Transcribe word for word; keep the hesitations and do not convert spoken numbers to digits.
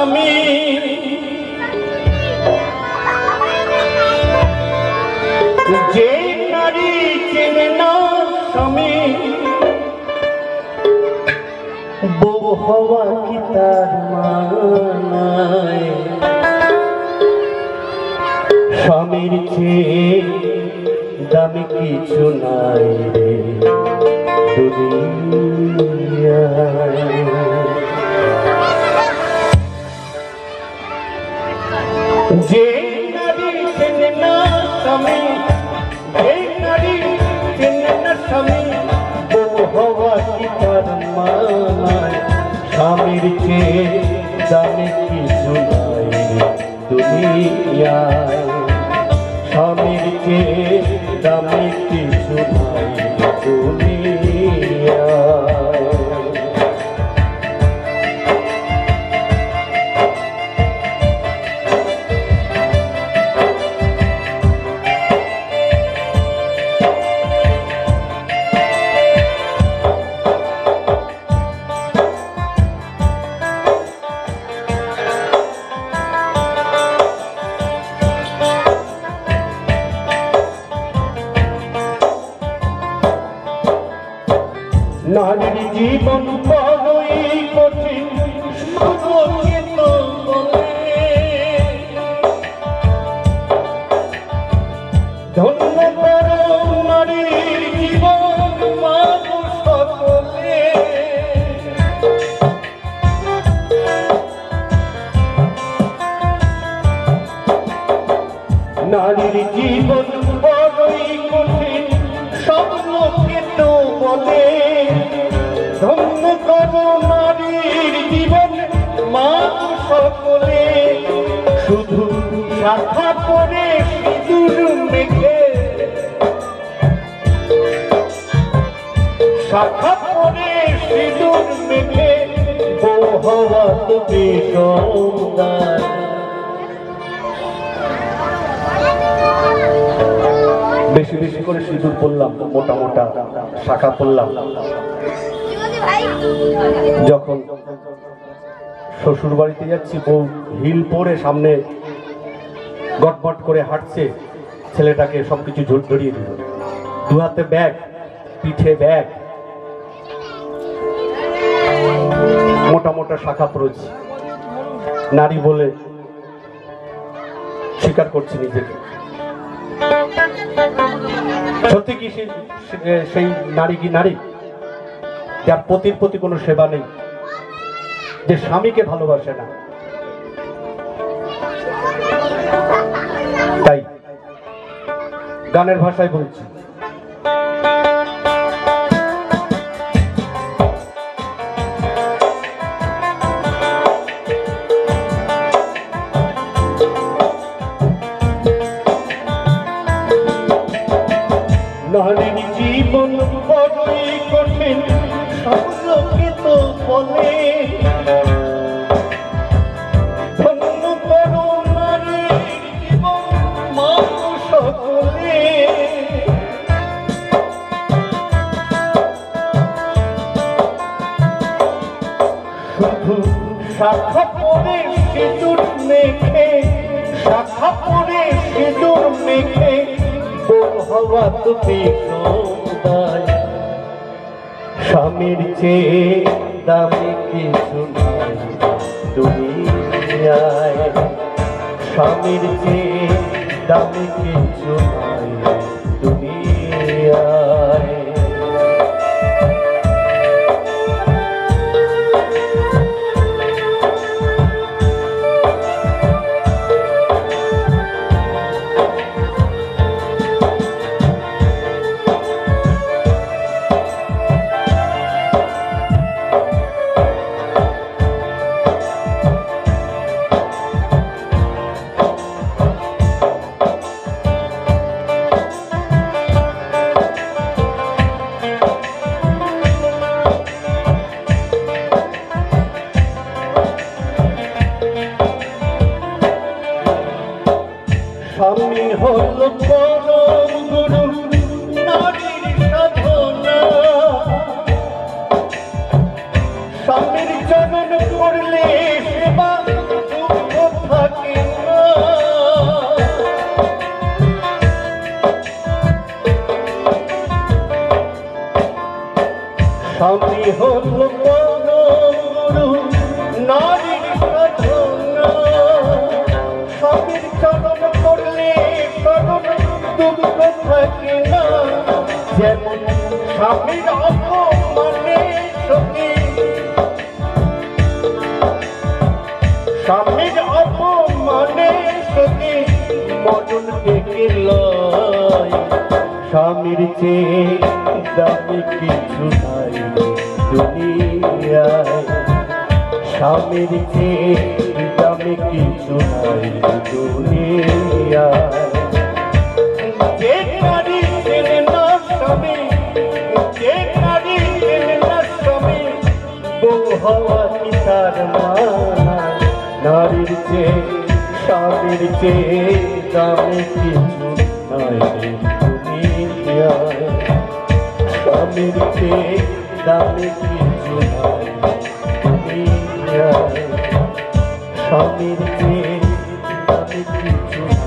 স্বামী যে নারী চেনে না স্বামী বউ হওয়া কি তার মানায় স্বামীর চেয়ে দামি কিছু নাই রে দুনিয়ায়। যে নারী চেনে না স্বামী যে নারী চেনে না স্বামী বউ হওয়া কি তার মানায় স্বামীর চেয়ে দামি কিছু নাই দুনিয়ায় স্বামীর চেয়ে দামি কিছু নাই দুনিয়ায়। নারীর জীবন বড়ই কঠিন সকলকে তো বলে ধন্য করো নারীর জীবন মানুষ সকলে। নারীর জীবন বড়ই কঠিন সব লোকে তো বলে ধন্য করো নারীর জীবন মানুষ সকলে। শুধু শাখা পরে সিঁদুর মেখে শাখা পরে সিঁদুর মেখে বউ হওয়া তো বেশদার। বেশি বেশি করে সিঁদুর পরলাম মোটা মোটা শাখা পরলাম যখন শ্বশুর বাড়িতে যাচ্ছি বউ হিল পরে সামনে গটমট করে হাঁটছে ছেলেটাকে সবকিছু ঝোল ধরিয়ে দিল দু হাতে ব্যাগ পিঠে ব্যাগ মোটা মোটা শাখা পরেছি নারী বলে স্বীকার করছি নিজেকে। সত্যি কি সেই নারী কি নারী যার পতির প্রতি কোনো সেবা নেই যে স্বামীকে ভালোবাসে না? তাই গানের ভাষায় বলছি নারীর জীবন বড়ই কঠিন সব লোকে তো বলে ধন্য করো নারীর জীবন মানুষ সকলে। শুধু শাখা পরে সিঁদুর মেখে শাখা পরে সিঁদুর মেখে বউ হওয়া তো বেশদার। স্বামীর চেয়ে দামি কিছু নাই দুনিয়ায় স্বামীর চেয়ে দামি কিছু নাই দুনিয়ায়। স্বামী হল পরম গুরু নারীর সাধনা স্বামীর চরণ করলে সেবা স্বামী হল পরমগুরু নারীর সাধনা স্বামীর চরণ করলে চরণ দুঃখ থাকে না যেমন স্বামীর অপমানে সখী স্বামীর অপমানে সখী মরণ ডেকে লয় স্বামীর চেয়ে দামি কিছু নাই দুনিয়ায় স্বামীর চেয়ে দামি কিছু নাই দুনিয়ায় যে নারী চেনে না স্বামী যে নারী চেনে না স্বামী বউ হওয়া কি তার মানায় নারীর চেয়ে স্বামীর চেয়ে দামি কিছু নাই দুনিয়ায় স্বামীর চেয়ে দামি কিছু নাই দুনিয়ায় স্বামীর চেয়ে দামি কিছু